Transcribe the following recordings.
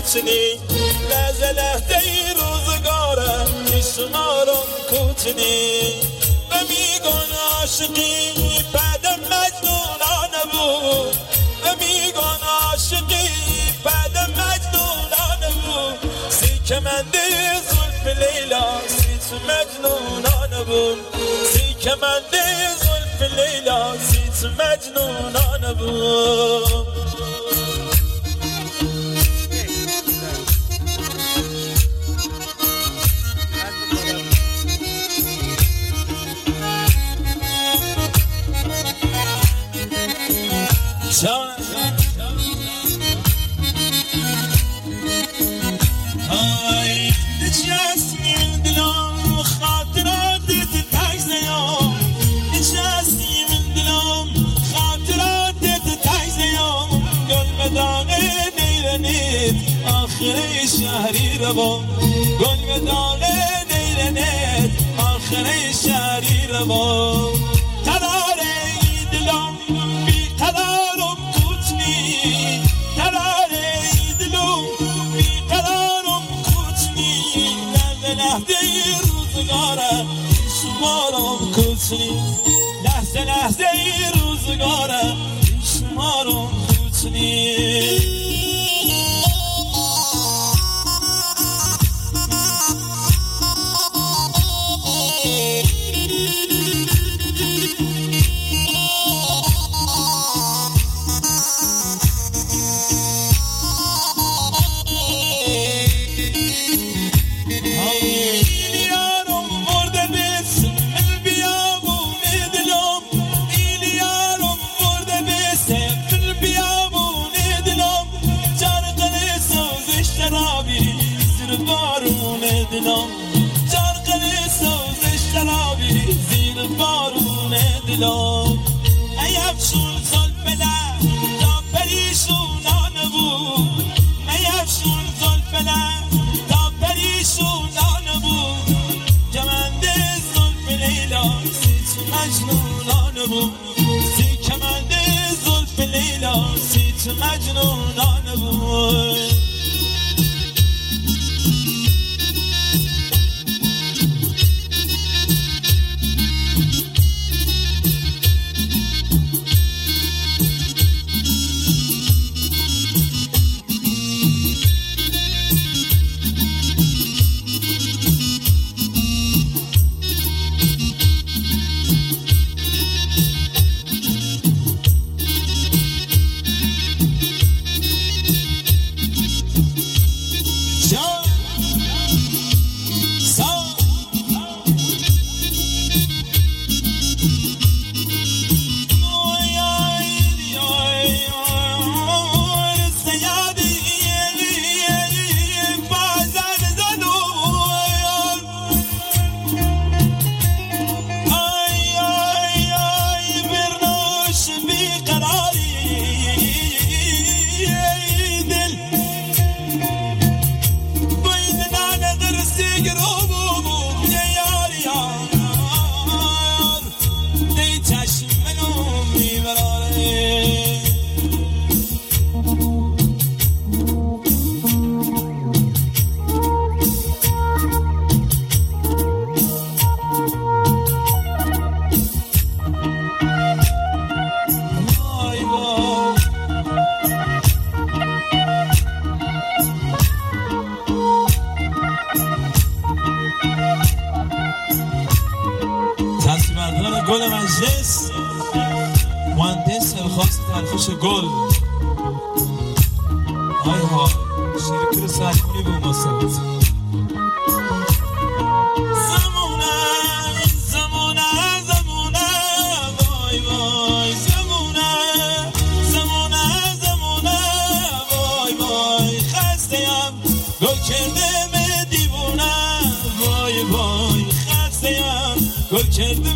کوچنی لحظه لحظه روزگاره شمارم کوچنی و میگن عاشقی بعد مجنونانه بود و میگن عاشقی بعد مجنونانه بود سیکمنده زلف لیلا سیت مجنونانه بود سیکمنده زلف لیلا سیت مجنونانه بود های نشستیم دلم خاطرات تجزیم نشستیم دلم خاطرات تجزیم گل بداغ نیرنید آخر شهری روان گل بداغ نیرنید آخر شهری روان قراره دلم بی قرارم کوچنی قراره دلم بی قرارم کوچنی لحظه لحظه روزگاره شمارم کوچنی لحظه لحظه روزگاره شمارم کوچنی دلم جرقه سوزش شرابی زیر بارون دلم نیفشون زلفله تا پریشونانه بود نیفشون زلفله تا پریشونانه بود کمنده زلف لیلا سیت مجنونانه بود کمنده زلف لیلا سیت مجنونانه بود گل مجلس مهندس الخاص تلخوش گل های ها شیرکل سرکونی به مصابت زمونه زمونه زمونه وای وای زمونه زمونه زمونه وای وای خسته‌ام گل کرده به دیوونه وای وای خسته‌ام گل کرده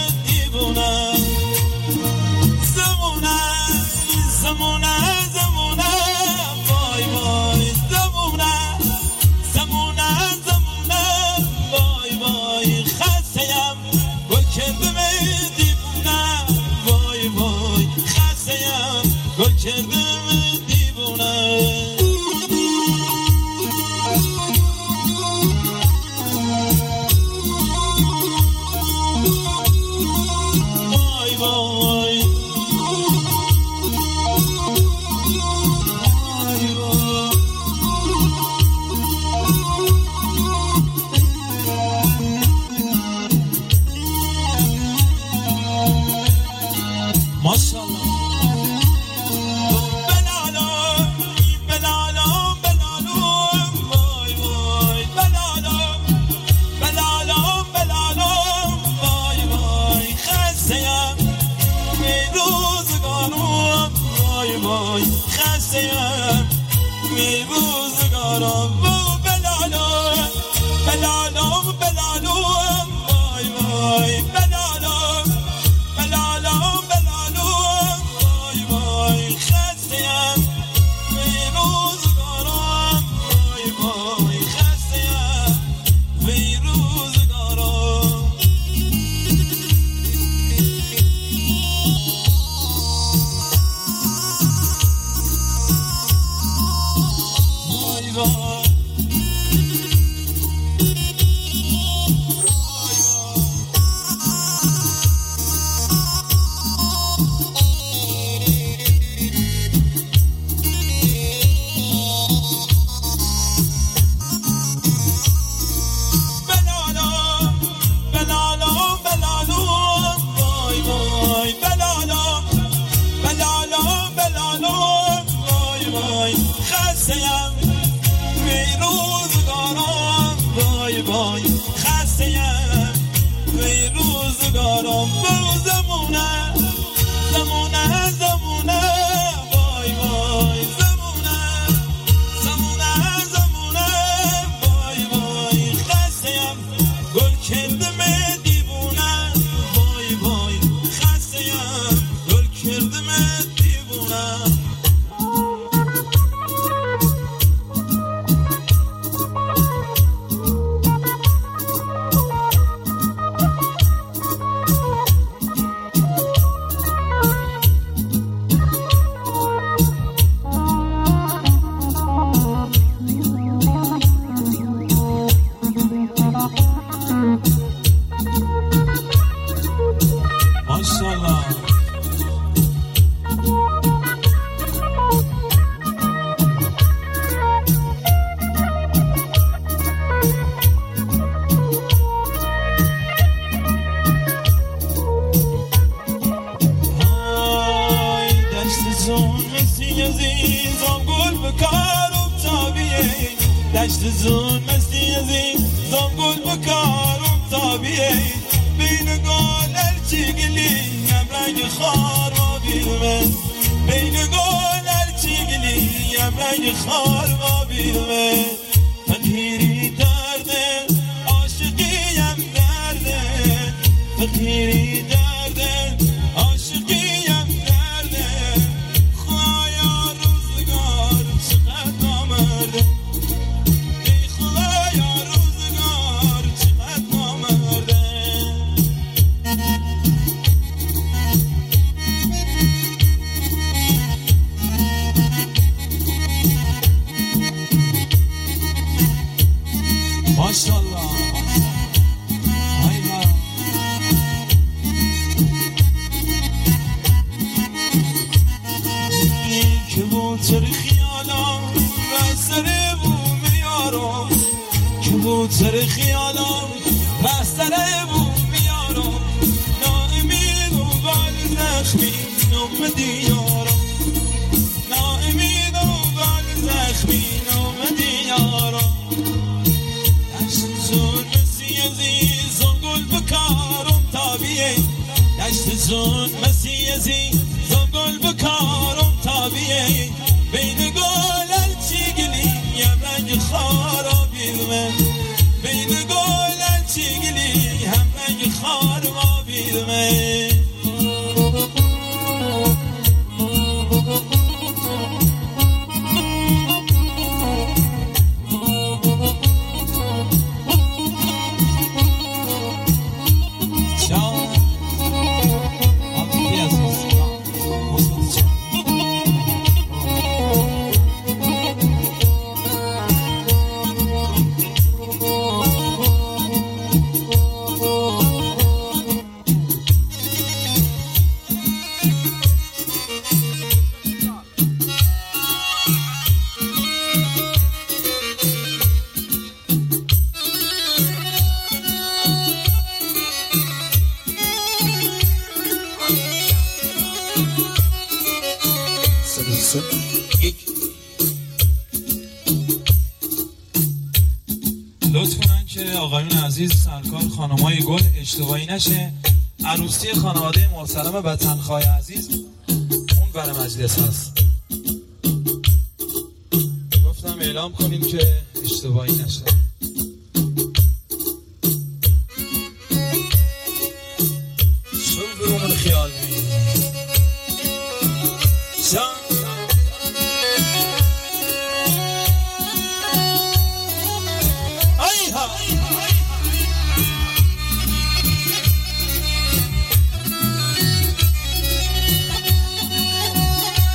زمونه زمونه زمونه وای وای زمونه زمونه زمونه وای وای خسته‌ام گل کرده دیوونه وای وای خسته‌ام گل کرده دیوونه خسته‌ام وی روزگارم وای وای خسته‌ام وی روزگارم زمونه زمونه زمونه وای وای زمونه زمونه زمونه وای وای خسته‌ام گل کردم دیوونه وای وای خسته‌ام گل کردم دیوونه ماشاءالله عزیزم گل بکارم تابیه دشت زون مستی عزیزم گل بکارم تابیه بین گل الچی گلیم رنگ خار ما بیرمه بین گل الچی گلیم رنگ خار ما بیرمه فقیری درده عاشقیم درده فقیری درده عاشقیم درده خدایا روزگار چقدر نامرده ای خدایا روزگار چقدر نامرده ماشاءالله هایلا کبوتر خیالم بستر بوم یارم کبوتر خیالم بستر بوم یارم ناامید و بال زخمی نامدی یارم ناامید و بال زخمی نامدی یارم دشت زون مسی عزیزم گل بکارم تابیه دشت زون مسی عزیزم گل بکارم تابیه بین گل الچی گلیم رنگ خارا بیرمه بین گل الچی گلیم رنگ خار ما بیرمه لطف کنن که آقایون عزیز سرکار خانمای گل اشتباهی نشه عروسی خانواده محترم وطنخواه عزیز اون بر مجلس هست گفتم اعلام کنیم که اشتباهی نشه شو برو من خیال می